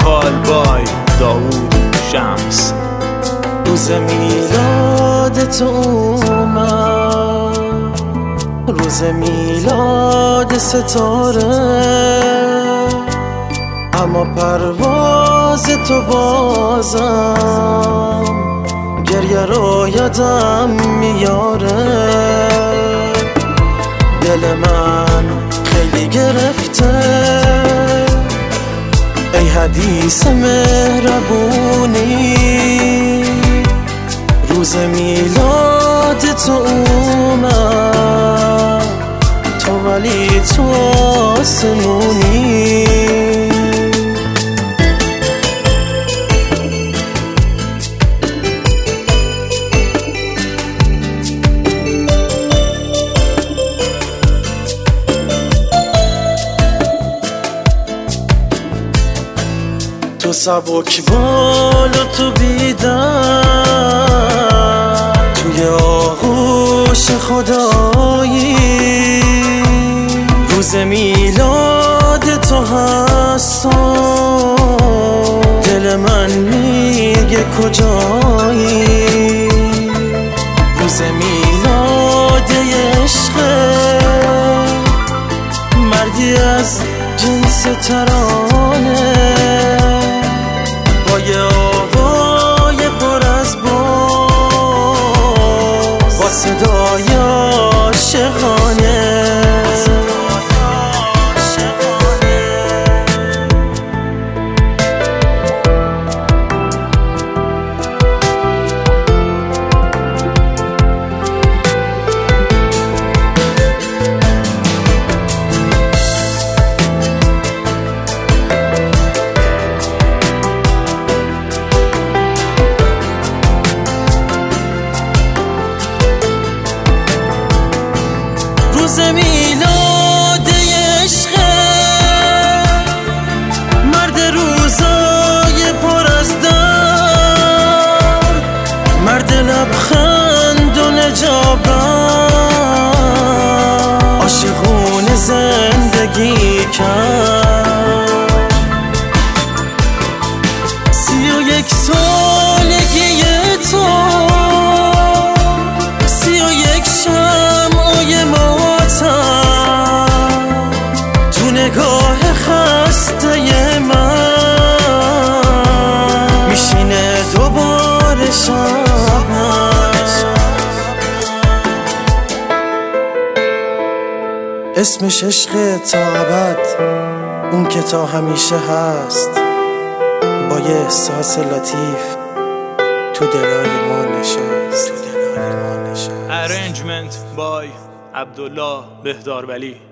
کال بای داوود شمس. روز میلاد تو اومد، روز میلاد ستاره، اما پرواز تو بازم گریه رو یادم میاره. دل من خیلی گرفته ای حدیث مهربونی، روز میلاد تو اومد تو ولی تو آسمونی. تو سبک بال و تو بیدم توی آغوش خدایی، روز میلاد تو هستم دل من میگه کجایی. روز میلاد عشقه، مردی از جنس ترانه، با یه آوای پر از باز، با صدای عاشقانه. روز میلاد عشقه، مرد روزای پر از درد، مرد لبخند و نجابت، عاشقونه زندگی کرد. 31 سالگی تو، 31 شمعای تو نگاه خسته من میشینه دوباره شب. اسمش عشق تا ابد، اون که تا همیشه هست، با یه احساس لطیف تو دلای ما نشست. Arrangement by عبدالله بهدارولی.